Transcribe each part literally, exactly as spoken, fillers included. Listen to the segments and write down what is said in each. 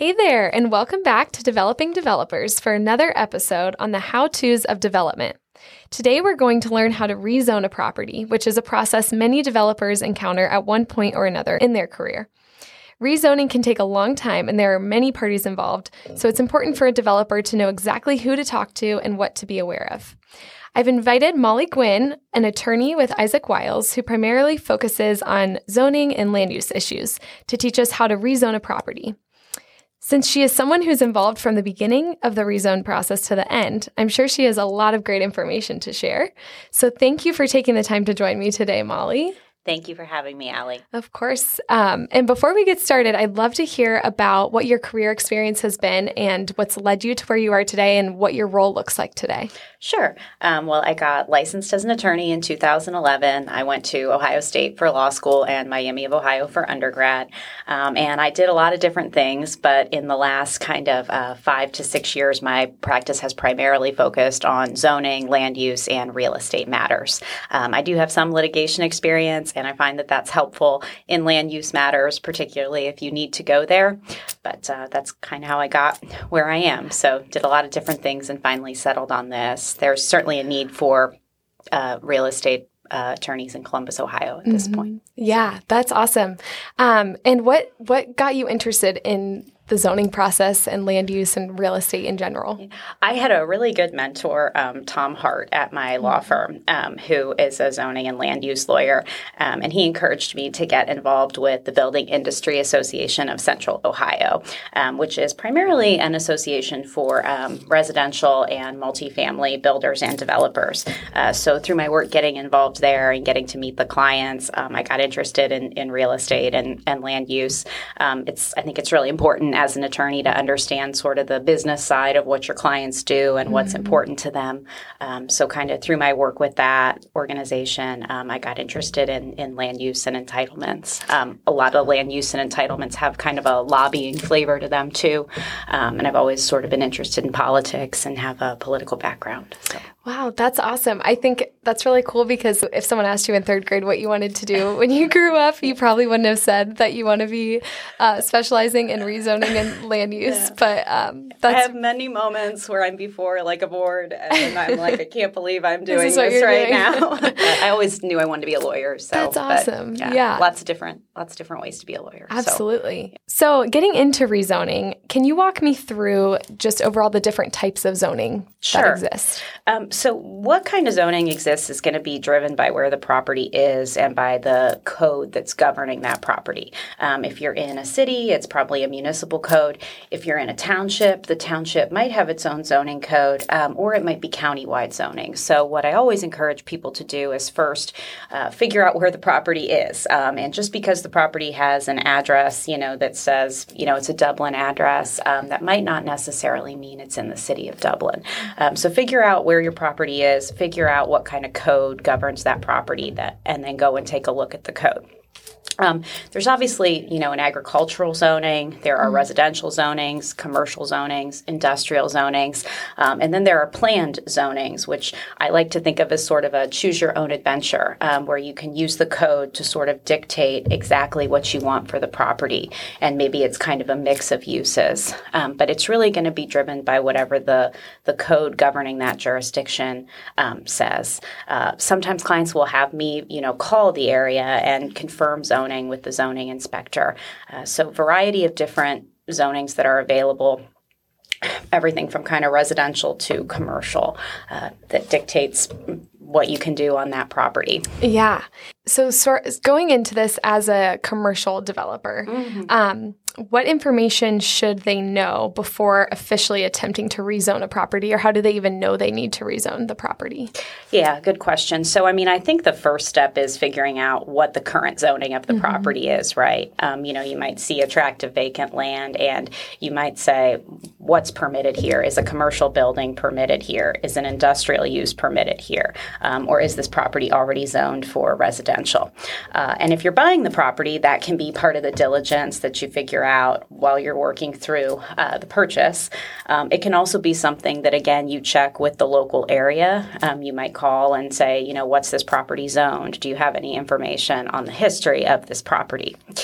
Hey there, and welcome back to Developing Developers for another episode on the how-tos of development. Today, we're going to learn how to rezone a property, which is a process many developers encounter at one point or another in their career. Rezoning can take a long time, and there are many parties involved, so it's important for a developer to know exactly who to talk to and what to be aware of. I've invited Molly Gwynn, an attorney with Isaac Wiles, who primarily focuses on zoning and land use issues, to teach us how to rezone a property. Since she is someone who's involved from the beginning of the rezone process to the end, I'm sure she has a lot of great information to share. So thank you for taking the time to join me today, Molly. Thank you for having me, Allie. Of course. Um, and before we get started, I'd love to hear about what your career experience has been and what's led you to where you are today and what your role looks like today. Sure. Um, well, I got licensed as an attorney in two thousand eleven. I went to Ohio State for law school and Miami of Ohio for undergrad. Um, and I did a lot of different things, but in the last kind of uh, five to six years, my practice has primarily focused on zoning, land use, and real estate matters. Um, I do have some litigation experience, and I find that that's helpful in land use matters, particularly if you need to go there. But uh, that's kind of how I got where I am. So did a lot of different things and finally settled on this. There's certainly a need for uh, real estate uh, attorneys in Columbus, Ohio at this mm-hmm. point. Yeah, that's awesome. Um, and what what got you interested in the zoning process and land use and real estate in general? I had a really good mentor, um, Tom Hart, at my law firm, um, who is a zoning and land use lawyer, um, and he encouraged me to get involved with the Building Industry Association of Central Ohio, um, which is primarily an association for um, residential and multifamily builders and developers. Uh, so through my work getting involved there and getting to meet the clients, um, I got interested in, in real estate and, and land use. Um, it's I think it's really important as an attorney to understand sort of the business side of what your clients do and what's mm-hmm. important to them. Um, so kind of through my work with that organization, um, I got interested in, in land use and entitlements. Um, a lot of land use and entitlements have kind of a lobbying flavor to them too. Um, and I've always sort of been interested in politics and have a political background. So. Wow, that's awesome. I think that's really cool because if someone asked you in third grade what you wanted to do when you grew up, you probably wouldn't have said that you want to be uh, specializing in rezoning and land use. Yeah. But um, that's... I have many moments where I'm before like a board and I'm like, I can't believe I'm doing this, this right doing. now. I always knew I wanted to be a lawyer. So that's awesome. But, yeah, yeah, lots of different, lots of different ways to be a lawyer. Absolutely. So. so getting into rezoning, can you walk me through just overall the different types of zoning sure. that exist? Um, so what kind of zoning exists is going to be driven by where the property is and by the code that's governing that property. Um, if you're in a city, it's probably a municipal code. If you're in a township, the township might have its own zoning code, um, or it might be countywide zoning. So what I always encourage people to do is first uh, figure out where the property is. Um, and just because the property has an address, you know, that says, you know, it's a Dublin address, um, that might not necessarily mean it's in the city of Dublin. Um, so figure out where your property is, figure out what kind of code governs that property, that, and then go and take a look at the code. Um, there's obviously, you know, an agricultural zoning, there are mm-hmm. residential zonings, commercial zonings, industrial zonings, um, and then there are planned zonings, which I like to think of as sort of a choose your own adventure, um, where you can use the code to sort of dictate exactly what you want for the property. And maybe it's kind of a mix of uses, um, but it's really going to be driven by whatever the, the code governing that jurisdiction um, says. Uh, sometimes clients will have me, you know, call the area and confirm zoning with the zoning inspector. Uh, so variety of different zonings that are available, everything from kind of residential to commercial, uh, that dictates what you can do on that property. Yeah. So, so going into this as a commercial developer, mm-hmm. um, what information should they know before officially attempting to rezone a property, or how do they even know they need to rezone the property? Yeah, good question. So, I mean, I think the first step is figuring out what the current zoning of the mm-hmm. property is, right? Um, you know, you might see a tract of vacant land and you might say, what's permitted here? Is a commercial building permitted here? Is an industrial use permitted here? Um, or is this property already zoned for residential? Uh, and if you're buying the property, that can be part of the diligence that you figure out while you're working through uh, the purchase. Um, it can also be something that, again, you check with the local area. Um, you might call and say, you know, what's this property zoned? Do you have any information on the history of this property?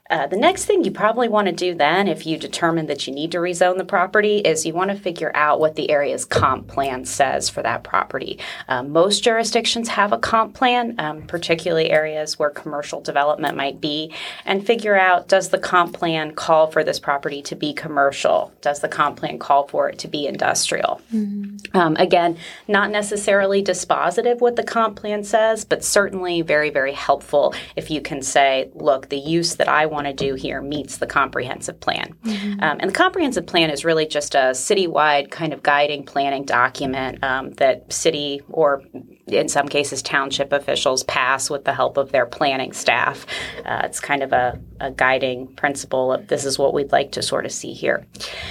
Uh, the next thing you probably want to do then, if you determine that you need to rezone the property, is you want to figure out what the area's comp plan says for that property. Um, most jurisdictions have a comp plan, um, particularly areas where commercial development might be, and figure out, does the comp plan call for this property to be commercial? Does the comp plan call for it to be industrial? Mm-hmm. Um, again, not necessarily dispositive what the comp plan says, but certainly very, very helpful if you can say, look, the use that I want to do here meets the comprehensive plan. Mm-hmm. Um, and the comprehensive plan is really just a citywide kind of guiding planning document um, that city or in some cases township officials pass with the help of their planning staff. Uh, it's kind of a, a guiding principle of this is what we'd like to sort of see here.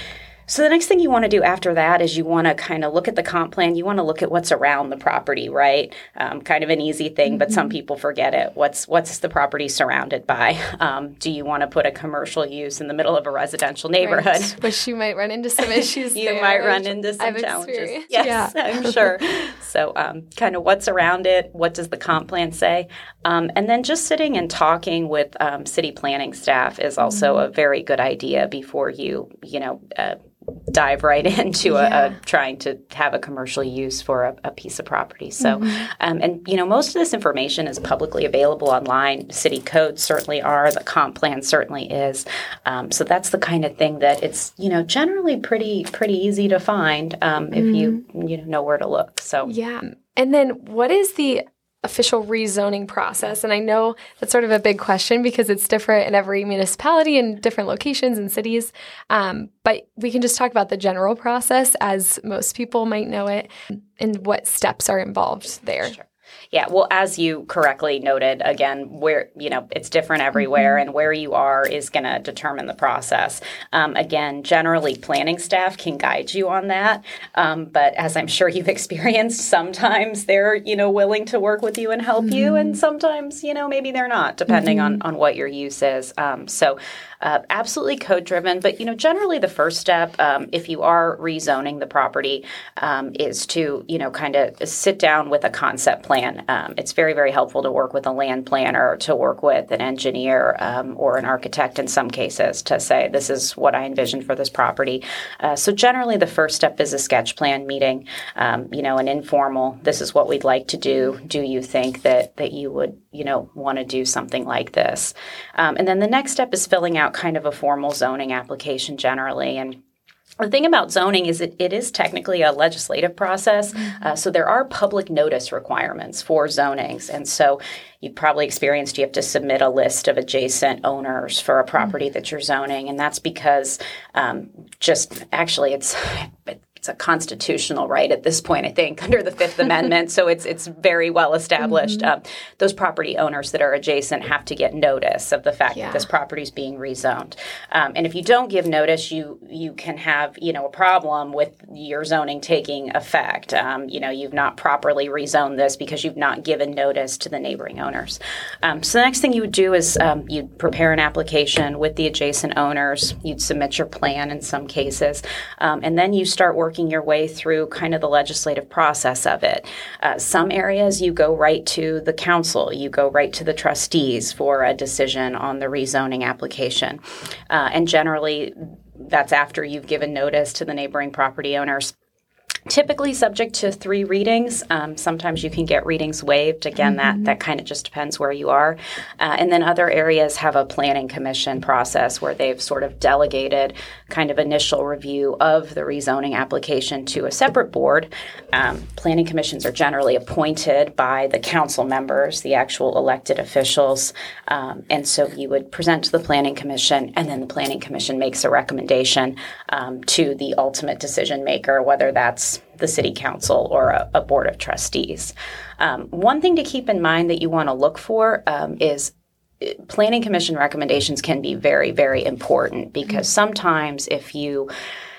So the next thing you want to do after that is you want to kind of look at the comp plan. You want to look at what's around the property, right? Um, kind of an easy thing, mm-hmm. but some people forget it. What's what's the property surrounded by? Um, do you want to put a commercial use in the middle of a residential neighborhood? Right. Which you might run into some issues you there. might run into some I've challenges. Yes, yeah. I'm sure. So um, kind of what's around it? What does the comp plan say? Um, and then just sitting and talking with um, city planning staff is also mm-hmm. a very good idea before you, you know, uh, dive right into yeah. a, a trying to have a commercial use for a, a piece of property. So, mm-hmm. um, and you know, most of this information is publicly available online. City codes certainly are. The comp plan certainly is. Um, so that's the kind of thing that it's, you know, generally pretty pretty easy to find um, if mm-hmm. you you know, know where to look. So yeah. And then what is the official rezoning process? And I know that's sort of a big question because it's different in every municipality and different locations and cities. Um, but we can just talk about the general process as most people might know it and what steps are involved there. Sure. Yeah, well, as you correctly noted, again, where, you know, it's different everywhere, mm-hmm. and where you are is going to determine the process. Um, again, generally, planning staff can guide you on that. Um, but as I'm sure you've experienced, sometimes they're, you know, willing to work with you and help mm-hmm. you, and sometimes, you know, maybe they're not, depending mm-hmm. on, on what your use is. Um, so uh, absolutely code-driven. But, you know, generally the first step, um, if you are rezoning the property, um, is to, you know, kind of sit down with a concept plan. Um, it's very, very helpful to work with a land planner, to work with an engineer um, or an architect in some cases to say, this is what I envision for this property. Uh, so generally the first step is a sketch plan meeting, um, you know, an informal, this is what we'd like to do. Do you think that, that you would, you know, want to do something like this? Um, and then the next step is filling out kind of a formal zoning application generally. And the thing about zoning is it, it is technically a legislative process, mm-hmm. uh, so there are public notice requirements for zonings. And so you've probably experienced you have to submit a list of adjacent owners for a property mm-hmm. that you're zoning, and that's because um, just actually it's it's a constitutional right at this point, I think, under the Fifth Amendment. So it's it's very well established. Mm-hmm. Um, those property owners that are adjacent have to get notice of the fact yeah. that this property is being rezoned. Um, and if you don't give notice, you you can have you know a problem with your zoning taking effect. Um, you know you've not properly rezoned this because you've not given notice to the neighboring owners. Um, so the next thing you would do is um, you'd prepare an application with the adjacent owners. You'd submit your plan in some cases, um, and then you start working working your way through kind of the legislative process of it. Uh, some areas you go right to the council, you go right to the trustees for a decision on the rezoning application. Uh, and generally, that's after you've given notice to the neighboring property owners. Typically subject to three readings. Um, sometimes you can get readings waived. Again, mm-hmm. that, that kind of just depends where you are. Uh, and then other areas have a planning commission process where they've sort of delegated kind of initial review of the rezoning application to a separate board. Um, planning commissions are generally appointed by the council members, the actual elected officials. Um, and so you would present to the planning commission, and then the planning commission makes a recommendation um, to the ultimate decision maker, whether that's the city council or a, a board of trustees. Um, one thing to keep in mind that you want to look for um, is planning commission recommendations can be very, very important because sometimes if you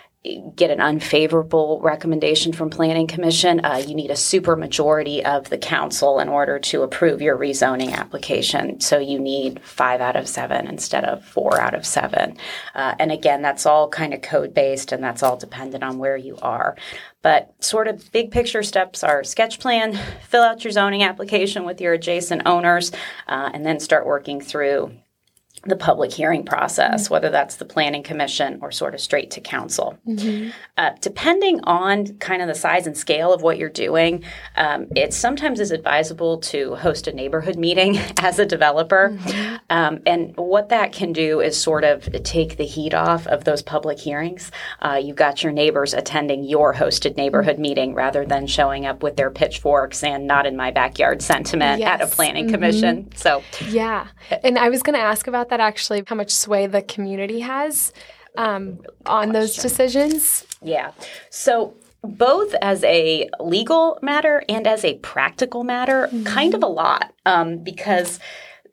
get an unfavorable recommendation from planning commission, uh, you need a supermajority of the council in order to approve your rezoning application. So you need five out of seven instead of four out of seven. Uh, and again, that's all kind of code-based, and that's all dependent on where you are. But sort of big picture steps are sketch plan, fill out your zoning application with your adjacent owners, uh, and then start working through the public hearing process, mm-hmm. whether that's the planning commission or sort of straight to council. Mm-hmm. Uh, depending on kind of the size and scale of what you're doing, um, it sometimes is advisable to host a neighborhood meeting as a developer. Mm-hmm. Um, and what that can do is sort of take the heat off of those public hearings. Uh, you've got your neighbors attending your hosted neighborhood mm-hmm. meeting rather than showing up with their pitchforks and not in my backyard sentiment yes. at a planning mm-hmm. commission. So, yeah. And I was going to ask about that actually, how much sway the community has um, on those decisions. Yeah. So both as a legal matter and as a practical matter, mm-hmm. kind of a lot um, because,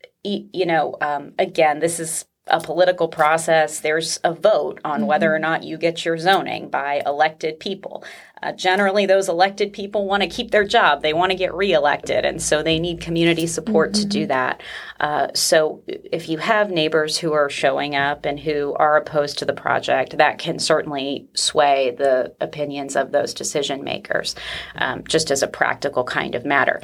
you know, um, again, this is a political process. There's a vote on mm-hmm. whether or not you get your zoning by elected people. Uh, generally, those elected people want to keep their job. They want to get reelected, and so they need community support mm-hmm. to do that. Uh, so if you have neighbors who are showing up and who are opposed to the project, that can certainly sway the opinions of those decision makers, um, just as a practical kind of matter.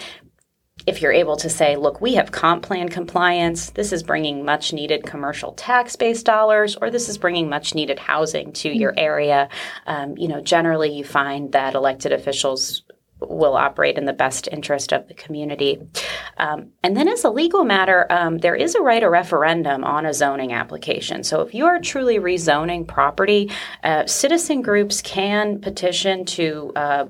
If you're able to say, look, we have comp plan compliance, this is bringing much needed commercial tax-based dollars, or this is bringing much needed housing to mm-hmm. your area, um, you know, generally you find that elected officials will operate in the best interest of the community. Um, and then as a legal matter, um, there is a right of referendum on a zoning application. So if you are truly rezoning property, uh, citizen groups can petition to uh,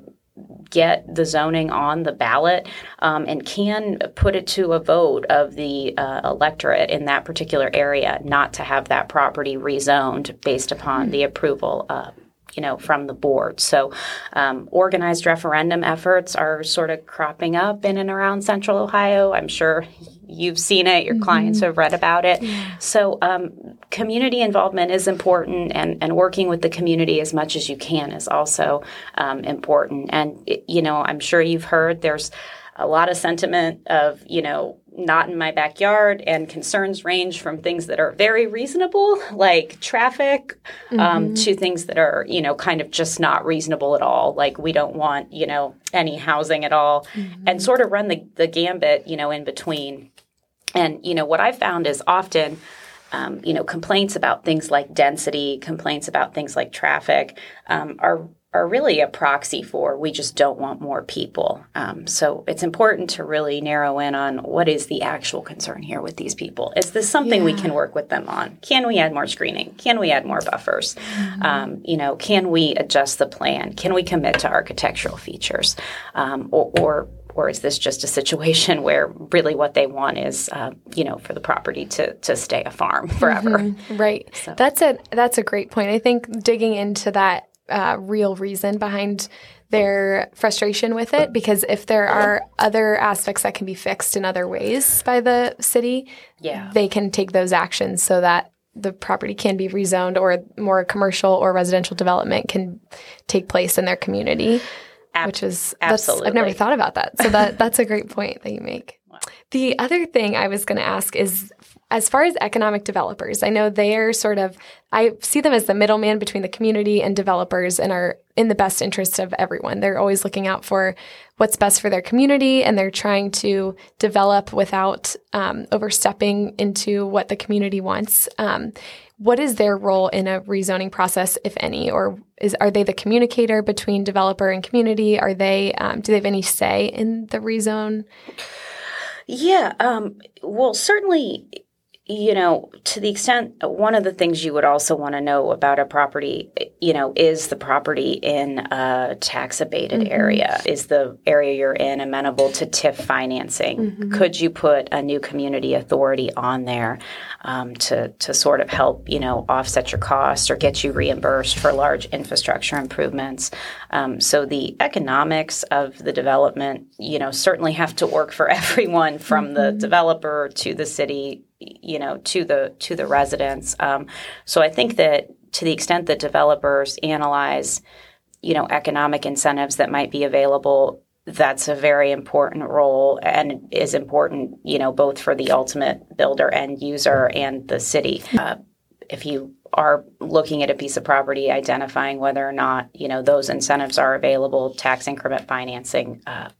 get the zoning on the ballot um, and can put it to a vote of the uh, electorate in that particular area not to have that property rezoned based upon mm-hmm. the approval uh, you know, from the board. So um, organized referendum efforts are sort of cropping up in and around Central Ohio. I'm sure you've seen it. Your mm-hmm. clients have read about it. Yeah. So um, community involvement is important, and, and working with the community as much as you can is also um, important. And, you know, I'm sure you've heard there's a lot of sentiment of, you know, not in my backyard, and concerns range from things that are very reasonable, like traffic, mm-hmm. um, to things that are, you know, kind of just not reasonable at all. Like we don't want, you know, any housing at all, mm-hmm. and sort of run the, the gambit, you know, in between. And, you know, what I've found is often, um, you know, complaints about things like density, complaints about things like traffic um, are are really a proxy for we just don't want more people. Um, so it's important to really narrow in on what is the actual concern here with these people. Is this something yeah. we can work with them on? Can we add more screening? Can we add more buffers? Mm-hmm. Um, you know, can we adjust the plan? Can we commit to architectural features? Um, or, or Or is this just a situation where really what they want is, uh, you know, for the property to to stay a farm forever? Mm-hmm. Right. So. That's a that's a great point. I think digging into that uh, real reason behind their frustration with it, because if there are other aspects that can be fixed in other ways by the city, yeah. they can take those actions so that the property can be rezoned, or more commercial or residential development can take place in their community. Ab- Which is, absolutely. I've never thought about that. So that that's a great point that you make. Wow. The other thing I was going to ask is, as far as economic developers, I know they are sort of, I see them as the middleman between the community and developers, and are in the best interest of everyone. They're always looking out for what's best for their community, and they're trying to develop without um, overstepping into what the community wants. Um, What is their role in a rezoning process, if any, or is are they the communicator between developer and community? Are they um, do they have any say in the rezone? Yeah, um, well, certainly, you know, to the extent, one of the things you would also want to know about a property, you know, is the property in a tax abated mm-hmm. area? Is the area you're in amenable to T I F financing? Mm-hmm. Could you put a new community authority on there um, to, to sort of help, you know, offset your costs or get you reimbursed for large infrastructure improvements? Um, so the economics of the development, you know, certainly have to work for everyone, from mm-hmm. the developer to the city, you know, to the to the residents. Um, so I think that to the extent that developers analyze, you know, economic incentives that might be available, that's a very important role, and is important, you know, both for the ultimate builder and user and the city. Uh, if you are looking at a piece of property, identifying whether or not, you know, those incentives are available, tax increment financing, uh,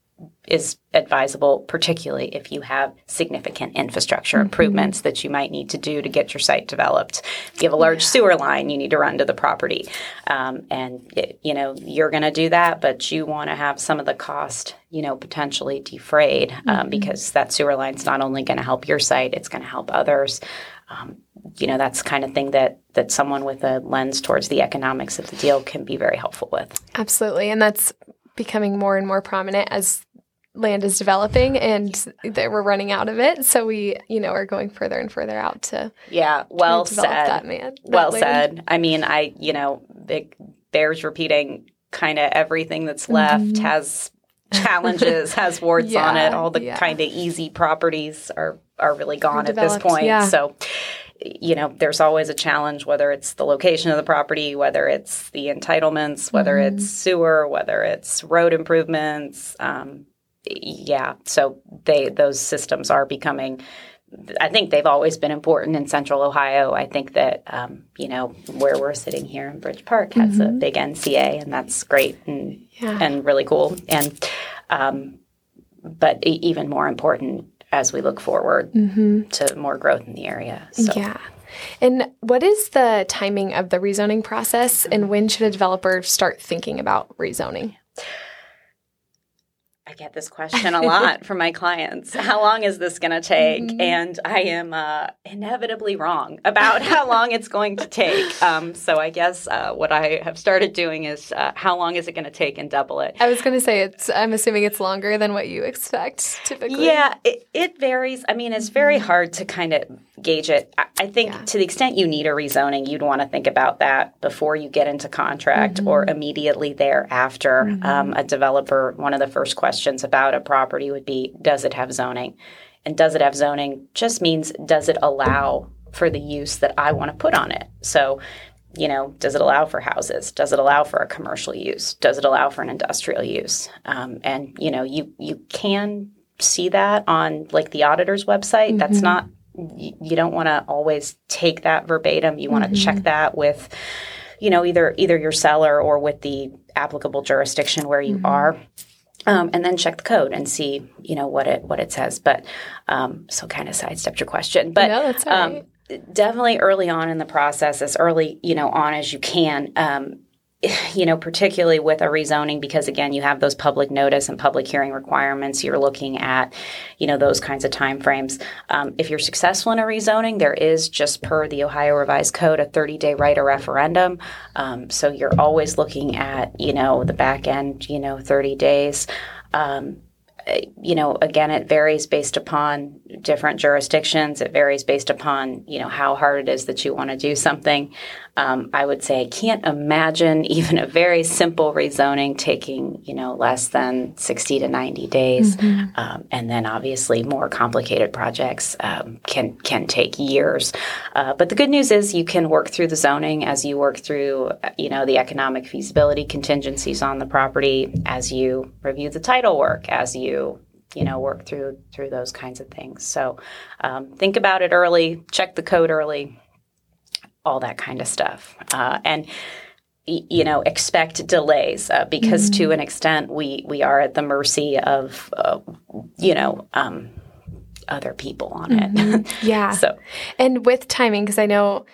is advisable, particularly if you have significant infrastructure mm-hmm. improvements that you might need to do to get your site developed. If you have a large yeah. sewer line you need to run to the property. Um, and, it, you know, you're going to do that, but you want to have some of the cost, you know, potentially defrayed um, mm-hmm. because that sewer line's not only going to help your site, it's going to help others. Um, you know, that's the kind of thing that, that someone with a lens towards the economics of the deal can be very helpful with. Absolutely. And that's becoming more and more prominent as land is developing and that we're running out of it. So we, you know, are going further and further out to yeah, well develop said. that man. That well land. said. I mean, I, you know, it bears repeating kind of everything that's left mm-hmm. has challenges, has warts yeah, on it. All the yeah. kind of easy properties are, are really gone at this point. Yeah. So, you know, there's always a challenge, whether it's the location of the property, whether it's the entitlements, whether mm-hmm. it's sewer, whether it's road improvements. Um, yeah, so they those systems are becoming, I think they've always been important in Central Ohio. I think that, um, you know, where we're sitting here in Bridge Park has mm-hmm. a big N C A, and that's great and yeah. and really cool. And um, but even more important as we look forward mm-hmm. to more growth in the area. So. Yeah. And what is the timing of the rezoning process, and when should a developer start thinking about rezoning? I get this question a lot from my clients. How long is this going to take? Mm-hmm. And I am uh, inevitably wrong about how long it's going to take. Um, so I guess uh, what I have started doing is uh, how long is it going to take and double it. I was going to say, it's. I'm assuming it's longer than what you expect typically. Yeah, it, it varies. I mean, it's very hard to kind of gauge it. I, I think yeah. to the extent you need a rezoning, you'd want to think about that before you get into contract mm-hmm. or immediately thereafter. Mm-hmm. Um, a developer, one of the first questions Questions about a property would be, does it have zoning? And does it have zoning just means, does it allow for the use that I want to put on it? So, you know, does it allow for houses? Does it allow for a commercial use? Does it allow for an industrial use? Um, and, you know, you, you can see that on like the auditor's website. Mm-hmm. That's not, you, you don't want to always take that verbatim. You want to mm-hmm. check that with, you know, either either your seller or with the applicable jurisdiction where you mm-hmm. are. Um, and then check the code and see, you know, what it what it says. But um, so kind of sidestepped your question. But no, that's all right. um, definitely early on in the process, as early, you know, on as you can, um, you know, particularly with a rezoning, because, again, you have those public notice and public hearing requirements. You're looking at, you know, those kinds of timeframes. Um, if you're successful in a rezoning, there is, just per the Ohio Revised Code, a thirty-day right of referendum. Um, so you're always looking at, you know, the back end, you know, thirty days. Um, you know, again, it varies based upon different jurisdictions. It varies based upon, you know, how hard it is that you want to do something. Um, I would say I can't imagine even a very simple rezoning taking, you know, less than sixty to ninety days. Mm-hmm. Um, and then obviously more complicated projects um, can can take years. Uh, but the good news is you can work through the zoning as you work through, you know, the economic feasibility contingencies on the property, as you review the title work, as you you know, work through through those kinds of things. So um, think about it early, check the code early, all that kind of stuff. Uh, and, y- you know, expect delays uh, because mm-hmm. to an extent we, we are at the mercy of, uh, you know, um, other people on mm-hmm. it. Yeah. So, and with timing, because I know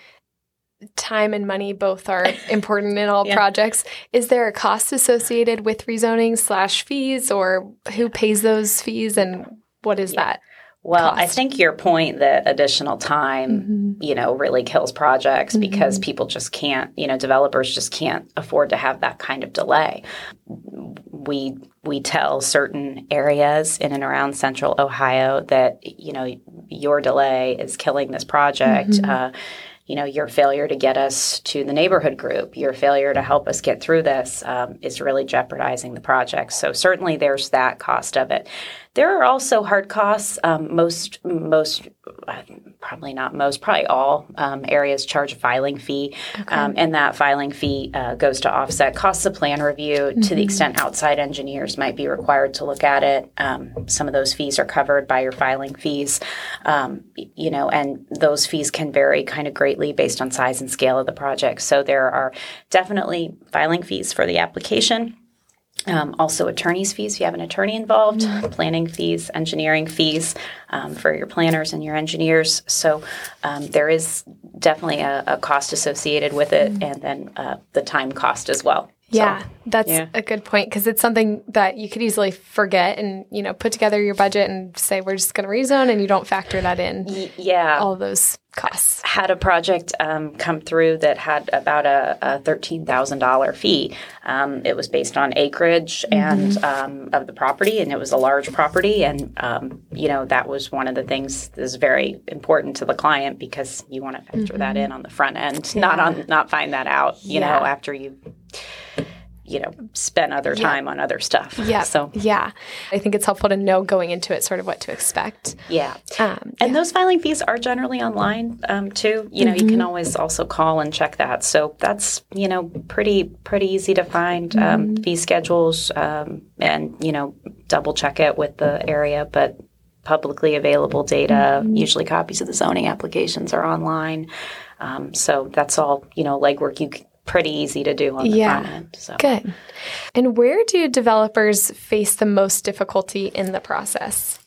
time and money both are important in all yeah. projects. Is there a cost associated with rezoning slash fees, or who pays those fees, and what is yeah. that? Well, cost? I think your point that additional time, mm-hmm. you know, really kills projects mm-hmm. because people just can't, you know, developers just can't afford to have that kind of delay. We we tell certain areas in and around Central Ohio that, you know, your delay is killing this project. Mm-hmm. Uh, You know, your failure to get us to the neighborhood group, your failure to help us get through this um, is really jeopardizing the project. So certainly there's that cost of it. There are also hard costs. Um, most, most, uh, probably not most, probably all um, areas charge a filing fee. Okay. Um, and that filing fee uh, goes to offset costs of plan review mm-hmm. to the extent outside engineers might be required to look at it. Um, some of those fees are covered by your filing fees, um, you know, and those fees can vary kind of greatly based on size and scale of the project. So there are definitely filing fees for the application. Um, also, attorney's fees if you have an attorney involved, mm-hmm. planning fees, engineering fees um, for your planners and your engineers. So um, there is definitely a, a cost associated with it, mm-hmm. and then uh, the time cost as well. Yeah, so, that's yeah. a good point because it's something that you could easily forget and, you know, put together your budget and say, we're just going to rezone, and you don't factor that in. Y- yeah. All of those costs. Had a project um, come through that had about a, a thirteen thousand dollars fee. Um, it was based on acreage mm-hmm. and um, of the property, and it was a large property. And, um, you know, that was one of the things that is very important to the client because you want to factor mm-hmm. that in on the front end, yeah. not on not find that out, you yeah. know, after you you know, spend other time yeah. on other stuff. Yeah. So, yeah. I think it's helpful to know going into it sort of what to expect. Yeah. Um, and yeah. those filing fees are generally online um, too. You know, mm-hmm. you can always also call and check that. So that's, you know, pretty, pretty easy to find mm-hmm. um, fee schedules um, and, you know, double check it with the area, but publicly available data, mm-hmm. usually copies of the zoning applications are online. Um, so that's all, you know, legwork you can pretty easy to do on the yeah. front end. So. Good. And where do developers face the most difficulty in the process?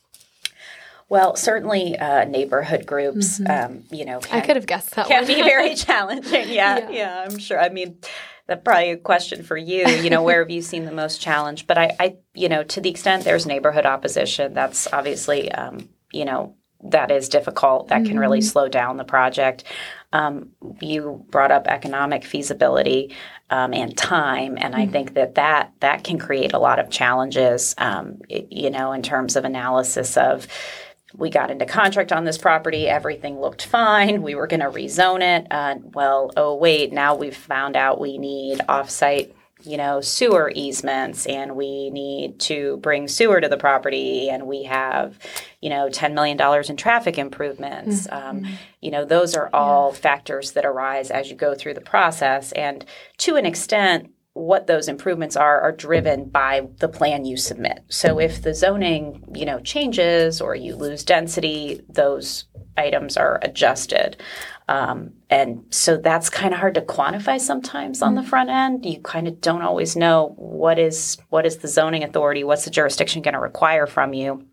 Well, certainly uh, neighborhood groups, mm-hmm. um, you know. Can, I could have guessed that can one. Can be very challenging. Yeah, yeah, yeah, I'm sure. I mean, that's probably a question for you, you know, where have you seen the most challenge? But I, I you know, to the extent there's neighborhood opposition, that's obviously, um, you know, that is difficult. That mm-hmm. can really slow down the project. Um, you brought up economic feasibility um, and time, and mm-hmm. I think that, that that can create a lot of challenges, um, it, you know, in terms of analysis of we got into contract on this property, everything looked fine, we were going to rezone it. Uh, well, oh, wait, now we've found out we need offsite you know, sewer easements, and we need to bring sewer to the property, and we have, you know, ten million dollars in traffic improvements. Mm-hmm. Um, you know, those are all yeah. factors that arise as you go through the process. And to an extent, what those improvements are are driven by the plan you submit. So if the zoning, you know, changes or you lose density, those items are adjusted. Um, and so that's kind of hard to quantify sometimes on the front end. You kind of don't always know what is what is the zoning authority, what's the jurisdiction going to require from you.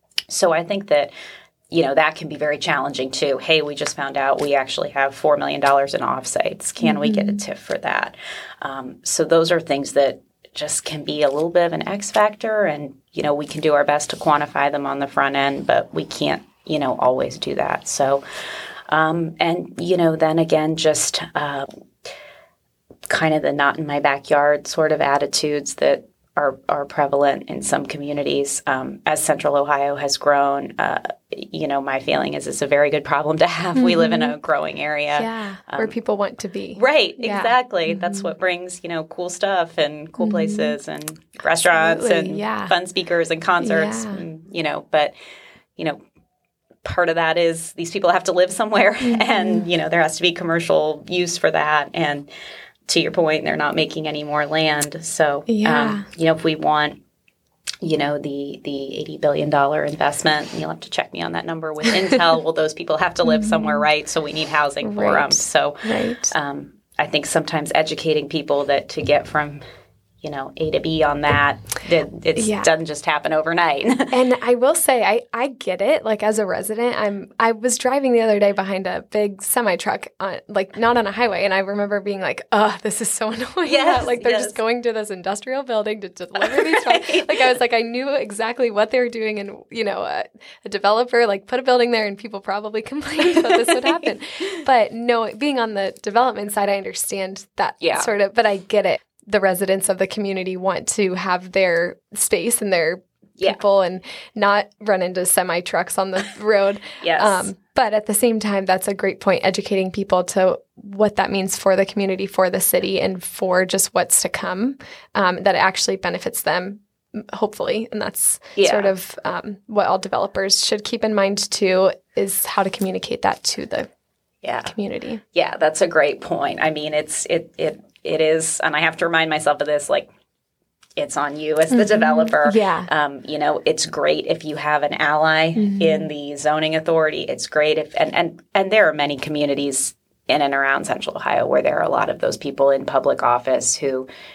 So I think that, you know, that can be very challenging too. Hey, we just found out we actually have four million dollars in offsites. Can mm-hmm. we get a T I F for that? Um, so those are things that just can be a little bit of an X factor. And, you know, we can do our best to quantify them on the front end, but we can't, you know, always do that. So, um, and, you know, then again, just uh, kind of the not in my backyard sort of attitudes that are, are prevalent in some communities. Um, as Central Ohio has grown, uh, you know, my feeling is it's a very good problem to have. Mm-hmm. We live in a growing area. Yeah, um, where people want to be. Right, yeah. exactly. Mm-hmm. That's what brings, you know, cool stuff and cool mm-hmm. places and restaurants Absolutely. and yeah. fun speakers and concerts, yeah. and, you know, but, you know, part of that is these people have to live somewhere mm-hmm. and, you know, there has to be commercial use for that. And to your point, they're not making any more land. So, yeah. um, you know, if we want, you know, the the eighty billion dollars investment, and you'll have to check me on that number with Intel, well, those people have to live mm-hmm. somewhere, right? So we need housing for right. them. So right. um, I think sometimes educating people that to get from, you know, A to B on that, it it's, yeah. doesn't just happen overnight. And I will say, I, I get it. Like, as a resident, I'm I was driving the other day behind a big semi truck, on, like not on a highway, and I remember being like, "Oh, this is so annoying." Yes, like they're yes. just going to this industrial building to deliver these trucks. Like, I was like, I knew exactly what they were doing, and you know, a, a developer like put a building there, and people probably complained that this would happen. But no, being on the development side, I understand that yeah. sort of, but I get it. The residents of the community want to have their space and their yeah. people and not run into semi trucks on the road. Yes. Um, but at the same time, that's a great point, educating people to what that means for the community, for the city, and for just what's to come, um, that actually benefits them, hopefully. And that's yeah. sort of um, what all developers should keep in mind too, is how to communicate that to the yeah. community. Yeah, that's a great point. I mean, it's it it it is, and I have to remind myself of this, like, it's on you as the mm-hmm. developer. Yeah. Um, you know, it's great if you have an ally mm-hmm. in the zoning authority. It's great if, and, and, and there are many communities in and around Central Ohio where there are a lot of those people in public office who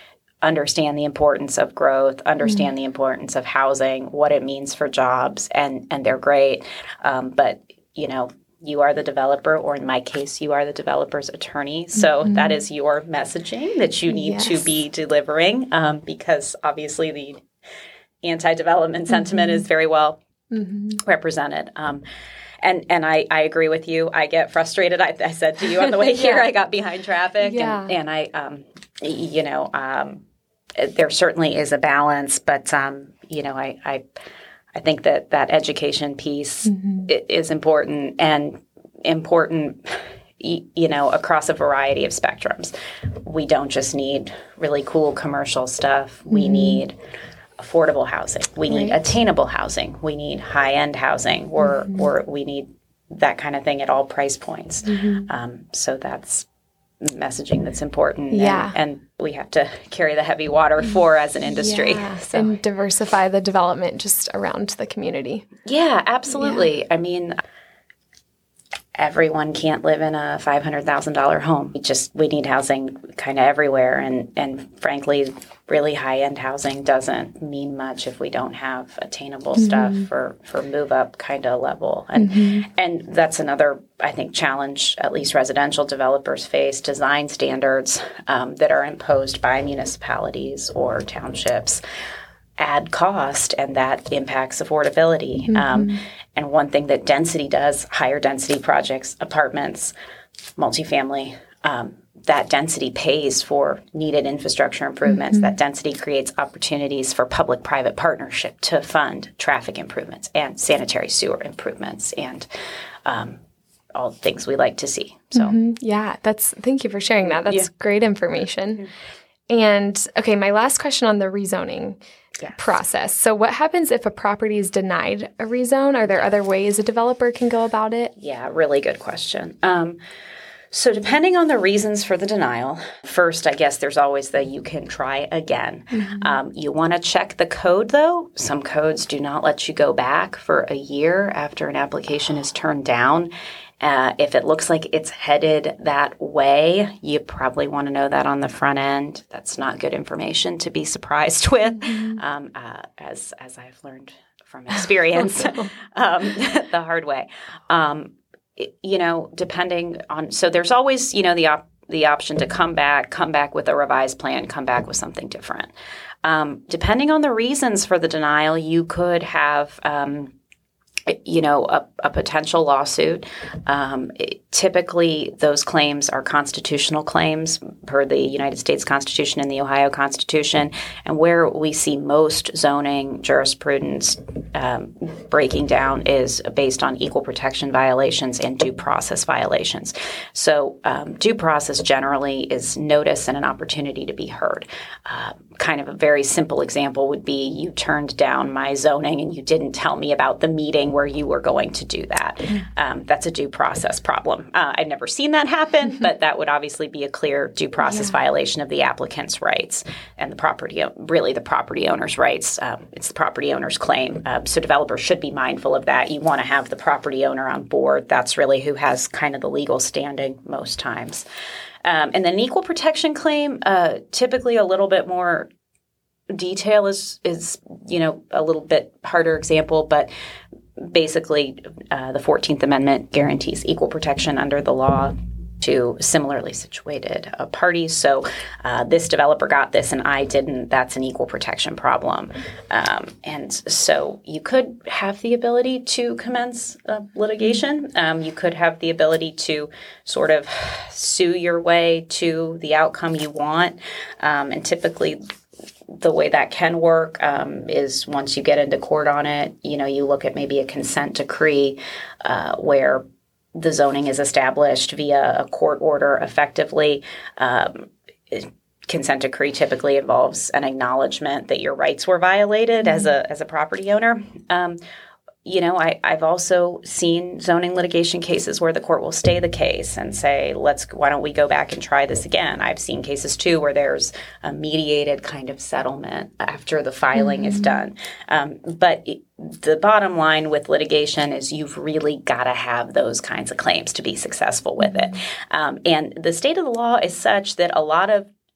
understand the importance of growth, understand mm-hmm. the importance of housing, what it means for jobs, and and they're great. Um, but, you know, you are the developer, or in my case, you are the developer's attorney. So mm-hmm. that is your messaging that you need yes. to be delivering, um, because obviously the anti-development sentiment mm-hmm. is very well mm-hmm. represented. Um, and and I, I agree with you. I get frustrated. I, I said to you on the way here, yeah. I got behind traffic, yeah. and, and I, um, you know, um, there certainly is a balance, but um, you know, I. I I think that that education piece mm-hmm. is important and important, you know, across a variety of spectrums. We don't just need really cool commercial stuff. Mm-hmm. We need affordable housing. We need right. attainable housing. We need high-end housing, or mm-hmm. or we need that kind of thing at all price points. Mm-hmm. Um, so that's messaging that's important, yeah. and, and we have to carry the heavy water for as an industry. Yeah. So. And diversify the development just around the community. Yeah, absolutely. Yeah. I mean, everyone can't live in a five hundred thousand dollars home. We just, we need housing kind of everywhere. And, and frankly, really high-end housing doesn't mean much if we don't have attainable mm-hmm. stuff for, for move-up kind of level. And mm-hmm. and that's another, I think, challenge at least residential developers face, design standards um, that are imposed by municipalities or townships add cost, and that impacts affordability. Mm-hmm. Um, and one thing that density does, higher density projects, apartments, multifamily, um, that density pays for needed infrastructure improvements. Mm-hmm. That density creates opportunities for public-private partnership to fund traffic improvements and sanitary sewer improvements and um, all the things we like to see. So, mm-hmm. yeah, that's. Thank you for sharing that. That's yeah. great information. Mm-hmm. And okay, my last question on the rezoning. Yes. Process. So what happens if a property is denied a rezone? Are there other ways a developer can go about it? Yeah, really good question. Um, so depending on the reasons for the denial, first, I guess there's always the you can try again. Mm-hmm. Um, you want to check the code, though. Some codes do not let you go back for a year after an application is turned down. Uh, if it looks like it's headed that way, you probably want to know that on the front end. That's not good information to be surprised with, mm-hmm. um, uh, as as I've learned from experience, um, the hard way. Um, it, you know, depending on, so there's always, you know, the op- the option to come back, come back with a revised plan, come back with something different. Um, depending on the reasons for the denial, you could have um, you know, a, a potential lawsuit. Um, it, typically, those claims are constitutional claims per the United States Constitution and the Ohio Constitution. And where we see most zoning jurisprudence um, breaking down is based on equal protection violations and due process violations. So um, due process generally is notice and an opportunity to be heard. Uh, kind of a very simple example would be you turned down my zoning and you didn't tell me about the meeting where you were going to do that. Um, that's a due process problem. Uh, I've never seen that happen, but that would obviously be a clear due process yeah. violation of the applicant's rights and the property, really the property owner's rights. Um, it's the property owner's claim. Uh, so developers should be mindful of that. You want to have the property owner on board. That's really who has kind of the legal standing most times. Um, and then an equal protection claim, uh, typically a little bit more detail is, is, you know, a little bit harder example, but basically uh, the fourteenth Amendment guarantees equal protection under the law to similarly situated uh, parties. So uh, this developer got this and I didn't. That's an equal protection problem. Um, and so you could have the ability to commence uh, litigation. Um, you could have the ability to sort of sue your way to the outcome you want. Um, and typically the way that can work um, is once you get into court on it, you know, you look at maybe a consent decree uh, where the zoning is established via a court order effectively. Um, consent decree typically involves an acknowledgement that your rights were violated mm-hmm. as a as a property owner. Um, you know, I, I've also seen zoning litigation cases where the court will stay the case and say, let's, why don't we go back and try this again? I've seen cases, too, where there's a mediated kind of settlement after the filing mm-hmm. is done. Um, but it, the bottom line with litigation is you've really got to have those kinds of claims to be successful with it. Um, and the state of the law is such that a lot of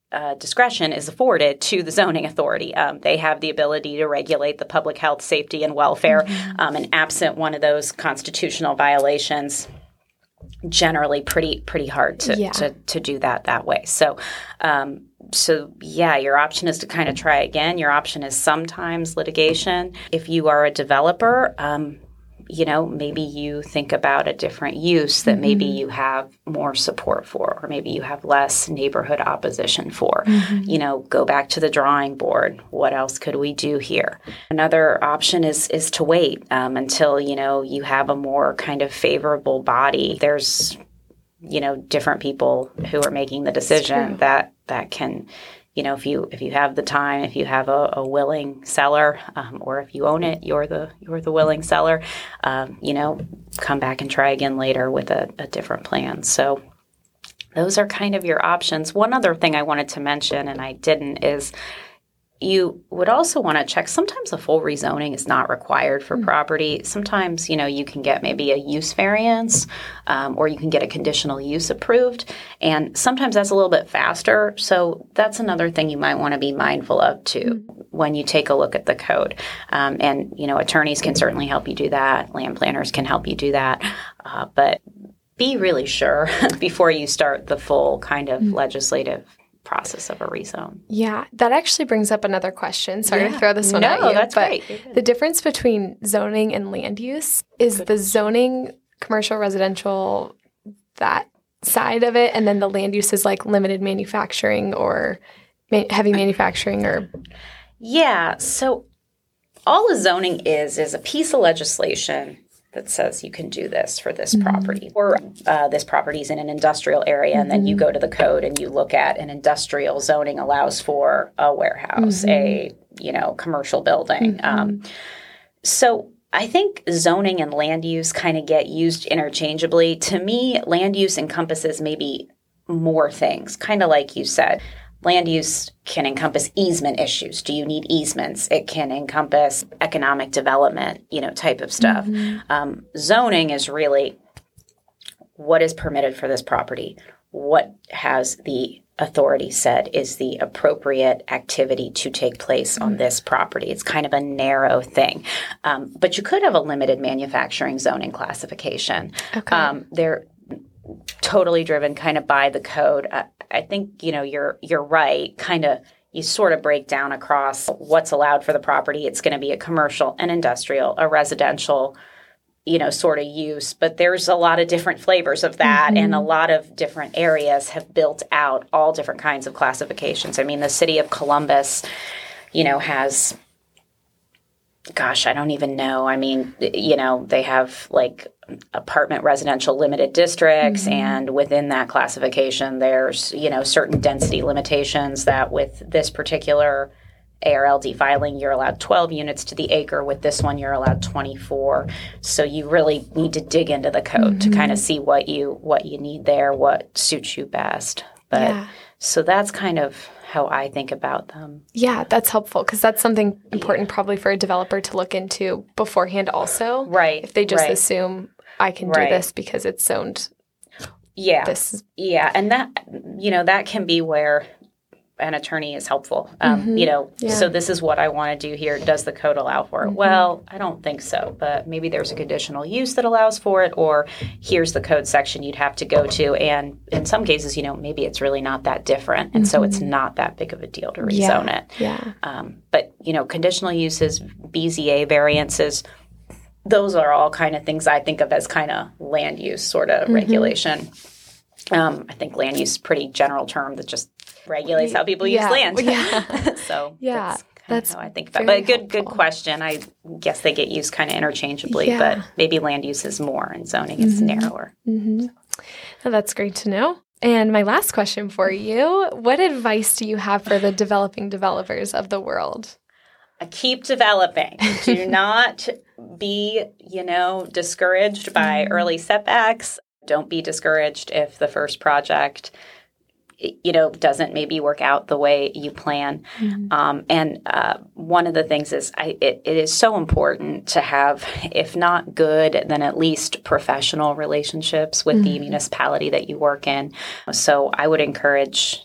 uh, discretion is afforded to the zoning authority. Um, they have the ability to regulate the public health, safety, and welfare. Mm-hmm. Um, and absent one of those constitutional violations, generally pretty pretty hard to, yeah. to, to do that that way. So, um, so yeah, your option is to kind of try again. Your option is sometimes litigation. If you are a developer, um, you know, maybe you think about a different use that mm-hmm. maybe you have more support for, or maybe you have less neighborhood opposition for. Mm-hmm. You know, go back to the drawing board. What else could we do here? Another option is is to wait um, until, you know, you have a more kind of favorable body. There's, you know, different people who are making the decision that that can, you know, if you if you have the time, if you have a, a willing seller, um, or if you own it, you're the you're the willing seller. Um, you know, come back and try again later with a, a different plan. So those are kind of your options. One other thing I wanted to mention, and I didn't, is you would also want to check. Sometimes a full rezoning is not required for mm-hmm. property. Sometimes, you know, you can get maybe a use variance, um, or you can get a conditional use approved. And sometimes that's a little bit faster. So that's another thing you might want to be mindful of too mm-hmm. when you take a look at the code. Um, and, you know, attorneys can certainly help you do that. Land planners can help you do that. Uh, but be really sure before you start the full kind of mm-hmm. legislative process of a rezone. Yeah, that actually brings up another question. Sorry yeah. to throw this one no, at you. That's but great. The difference between zoning and land use is Good. the zoning, commercial, residential, that side of it, and then the land use is like limited manufacturing or ma- heavy manufacturing or... Yeah, so all a zoning is is a piece of legislation that says you can do this for this mm-hmm. property, or uh, this property is in an industrial area, mm-hmm. and then you go to the code and you look at an industrial zoning allows for a warehouse, mm-hmm. a you know commercial building. Mm-hmm. Um, so I think zoning and land use kind of get used interchangeably. To me, land use encompasses maybe more things, kind of like you said. Land use can encompass easement issues. Do you need easements? It can encompass economic development, you know, type of stuff. Mm-hmm. Um, zoning is really what is permitted for this property. What has the authority said is the appropriate activity to take place mm-hmm. on this property? It's kind of a narrow thing. Um, but you could have a limited manufacturing zoning classification. Okay. Um, they're totally driven kind of by the code. Uh, I think, you know, you're you're right. Kind of you sort of break down across what's allowed for the property. It's going to be a commercial, an industrial, a residential, you know, sort of use. But there's a lot of different flavors of that. Mm-hmm. And a lot of different areas have built out all different kinds of classifications. I mean, the city of Columbus, you know, has, gosh, I don't even know. I mean, you know, they have like apartment residential limited districts, mm-hmm. and within that classification, there's, you know, certain density limitations that with this particular A R L D filing, you're allowed twelve units to the acre. With this one, you're allowed twenty-four. So you really need to dig into the code mm-hmm. to kind of see what you what you need there, what suits you best. But yeah. So that's kind of how I think about them. Yeah, that's helpful because that's something important yeah. probably for a developer to look into beforehand also. Right. If they just right. assume I can right. do this because it's zoned. Yeah. This. Yeah. And that, you know, that can be where an attorney is helpful. Um, mm-hmm. You know, yeah. so this is what I want to do here. Does the code allow for it? Mm-hmm. Well, I don't think so, but maybe there's a conditional use that allows for it, or here's the code section you'd have to go to. And in some cases, you know, maybe it's really not that different. And mm-hmm. so it's not that big of a deal to rezone yeah. it. Yeah. Um, but, you know, conditional uses, B Z A variances, those are all kind of things I think of as kind of land use sort of mm-hmm. regulation. Um, I think land use is a pretty general term that just regulates how people yeah. use land. Yeah. so yeah, that's, that's how I think about it. But a good, good question. I guess they get used kind of interchangeably, yeah. but maybe land use is more and zoning is mm-hmm. narrower. Mm-hmm. Well, that's great to know. And my last question for you, what advice do you have for the developing developers of the world? Uh, keep developing. Do not be, you know, discouraged by mm-hmm. early setbacks. Don't be discouraged if the first project, you know, doesn't maybe work out the way you plan. Mm-hmm. Um, and uh, one of the things is I, it, it is so important to have, if not good, then at least professional relationships with mm-hmm. the municipality that you work in. So I would encourage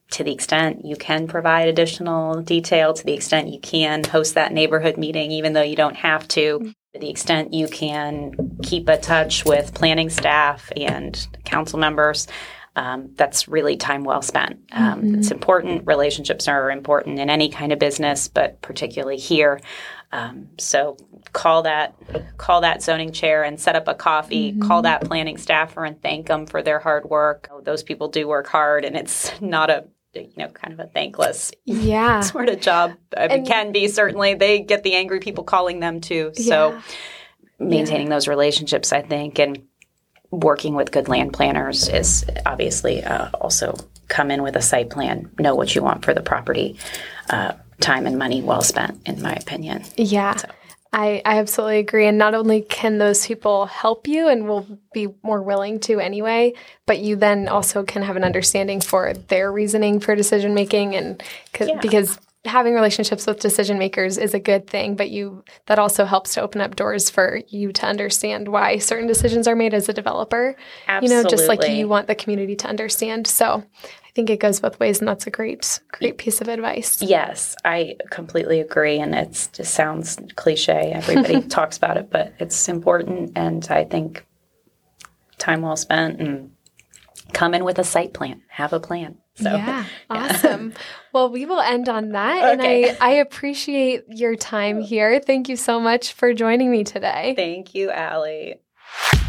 to the extent you can provide additional detail, to the extent you can host that neighborhood meeting, even though you don't have to, to the extent you can keep in touch with planning staff and council members, um, that's really time well spent. Um, mm-hmm. It's important. Relationships are important in any kind of business, but particularly here. Um, so call that call that zoning chair and set up a coffee. Mm-hmm. Call that planning staffer and thank them for their hard work. Those people do work hard, and it's not a you know kind of a thankless yeah. sort of job. I mean, it can be, certainly. They get the angry people calling them too. So yeah. maintaining yeah. those relationships, I think, and working with good land planners is obviously uh, also come in with a site plan, know what you want for the property. Uh, time and money well spent, in my opinion. Yeah, so. I, I absolutely agree. And not only can those people help you and will be more willing to anyway, but you then also can have an understanding for their reasoning for decision making, and cause, yeah. because having relationships with decision makers is a good thing, but you that also helps to open up doors for you to understand why certain decisions are made as a developer. Absolutely. You know, just like you want the community to understand. So I think it goes both ways, and that's a great, great piece of advice. Yes, I completely agree, and it just sounds cliche. Everybody talks about it, but it's important, and I think time well spent, and come in with a site plan, have a plan. So, yeah, awesome. Well, we will end on that, okay. and I, I appreciate your time here. Thank you so much for joining me today. Thank you, Allie.